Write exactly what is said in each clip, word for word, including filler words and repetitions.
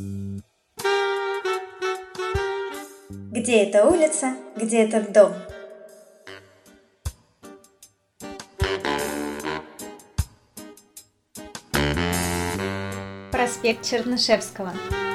Где эта улица, где этот дом? Проспект Чернышевского.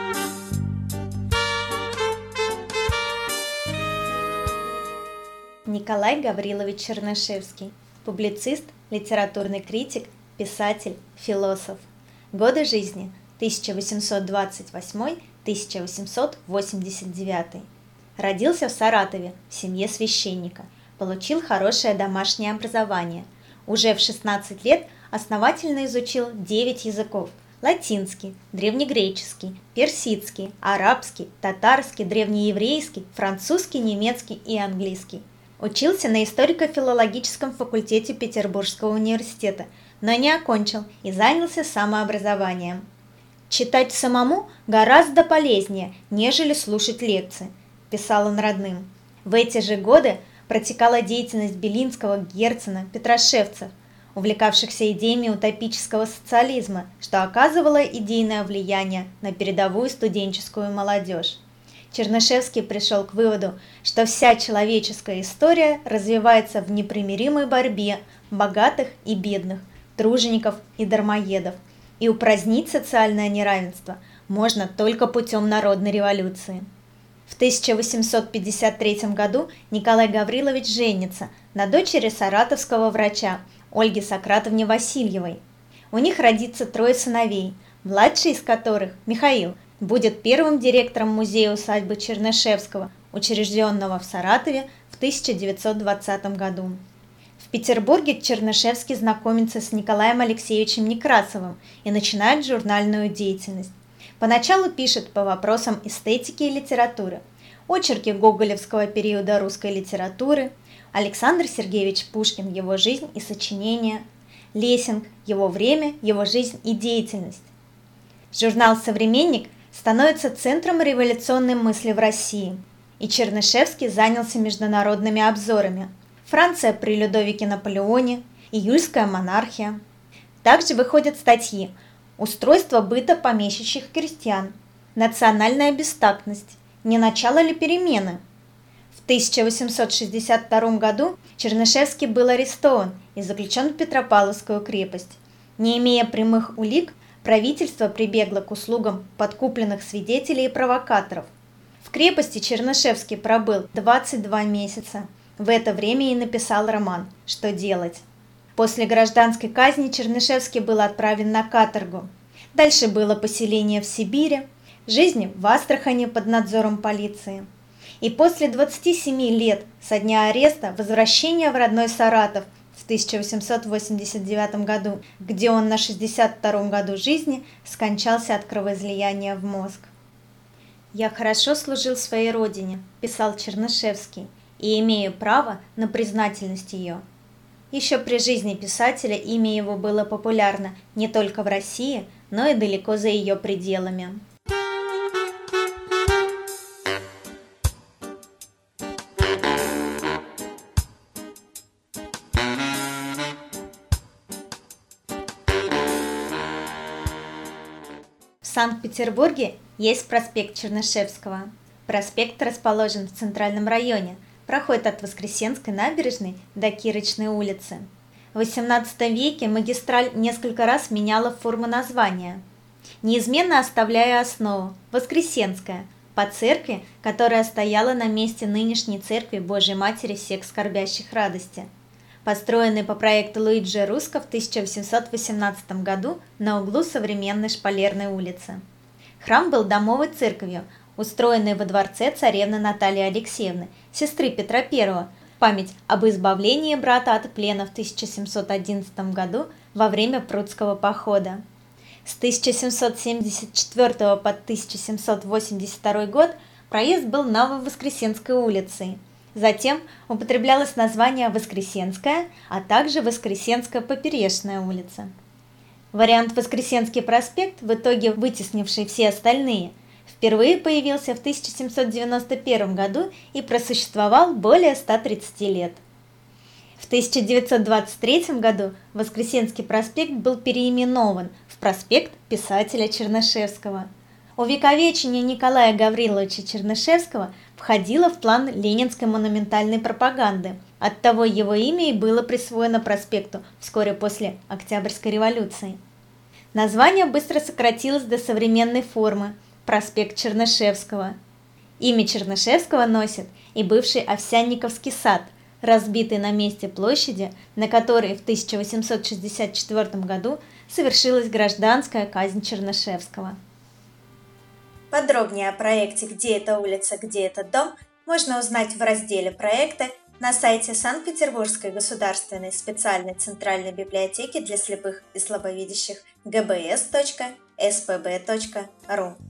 Николай Гаврилович Чернышевский. Публицист, литературный критик, писатель, философ. Годы жизни тысяча восемьсот двадцать восьмой — тысяча восемьсот восемьдесят девятый. Родился в Саратове в семье священника. Получил хорошее домашнее образование. Уже в шестнадцать лет основательно изучил девять языков: латинский, древнегреческий, персидский, арабский, татарский, древнееврейский, французский, немецкий и английский. Учился на историко-филологическом факультете Петербургского университета, но не окончил и занялся самообразованием. «Читать самому гораздо полезнее, нежели слушать лекции», – писал он родным. В эти же годы протекала деятельность Белинского, Герцена, Петрашевцев, увлекавшихся идеями утопического социализма, что оказывало идейное влияние на передовую студенческую молодежь. Чернышевский пришел к выводу, что вся человеческая история развивается в непримиримой борьбе богатых и бедных, тружеников и дармоедов, и упразднить социальное неравенство можно только путем народной революции. В тысяча восемьсот пятьдесят третьем году Николай Гаврилович женится на дочери саратовского врача Ольге Сократовне Васильевой. У них родится трое сыновей, младший из которых, Михаил, будет первым директором музея-усадьбы Чернышевского, учрежденного в Саратове в тысяча девятьсот двадцатом году. В Петербурге Чернышевский знакомится с Николаем Алексеевичем Некрасовым и начинает журнальную деятельность. Поначалу пишет по вопросам эстетики и литературы, очерки гоголевского периода русской литературы, Александр Сергеевич Пушкин, его жизнь и сочинения, Лессинг, его время, его жизнь и деятельность. Журнал «Современник» становится центром революционной мысли в России, и Чернышевский занялся международными обзорами: Франция при Людовике Наполеоне, июльская монархия. Также выходят статьи: устройство быта помещичьих крестьян, национальная бестактность, не начало ли перемены. В тысяча восемьсот шестьдесят втором году Чернышевский был арестован и заключен в Петропавловскую крепость. Не имея прямых улик, правительство прибегло к услугам подкупленных свидетелей и провокаторов. В крепости Чернышевский пробыл двадцать два месяца. В это время и написал роман «Что делать?». После гражданской казни Чернышевский был отправлен на каторгу. Дальше было поселение в Сибири, жизнь в Астрахани под надзором полиции. И после двадцати семи лет со дня ареста возвращение в родной Саратов в тысяча восемьсот восемьдесят девятом году, где он на шестьдесят втором году жизни скончался от кровоизлияния в мозг. «Я хорошо служил своей родине», – писал Чернышевский, – «и имею право на признательность ее». Еще при жизни писателя имя его было популярно не только в России, но и далеко за ее пределами. В Санкт-Петербурге есть проспект Чернышевского. Проспект расположен в центральном районе, проходит от Воскресенской набережной до Кирочной улицы. В восемнадцатом веке магистраль несколько раз меняла форму названия, неизменно оставляя основу – Воскресенская, по церкви, которая стояла на месте нынешней церкви Божьей Матери всех скорбящих радости, построенной по проекту Луиджи Русско в тысяча восемьсот восемнадцатом году на углу современной Шпалерной улицы. Храм был домовой церковью, устроенной во дворце царевны Натальи Алексеевны, сестры Петра Первого, в память об избавлении брата от плена в тысяча семьсот одиннадцатом году во время Прудского похода. С тысяча семьсот семьдесят четвёртого по тысяча семьсот восемьдесят второй год проезд был Нововоскресенской улицей. Затем употреблялось название Воскресенская, а также Воскресенская поперечная улица. Вариант Воскресенский проспект, в итоге вытеснивший все остальные, впервые появился в тысяча семьсот девяносто первом году и просуществовал более ста тридцати лет. В тысяча девятьсот двадцать третьем году Воскресенский проспект был переименован в проспект писателя Чернышевского. Увековечение Николая Гавриловича Чернышевского входило в план ленинской монументальной пропаганды. Оттого его имя и было присвоено проспекту вскоре после Октябрьской революции. Название быстро сократилось до современной формы – проспект Чернышевского. Имя Чернышевского носит и бывший Овсянниковский сад, разбитый на месте площади, на которой в тысяча восемьсот шестьдесят четвёртом году совершилась гражданская казнь Чернышевского. Подробнее о проекте «Где эта улица, где этот дом» можно узнать в разделе «Проекты» на сайте Санкт-Петербургской государственной специальной центральной библиотеки для слепых и слабовидящих гэ бэ эс точка эс пэ бэ точка ру.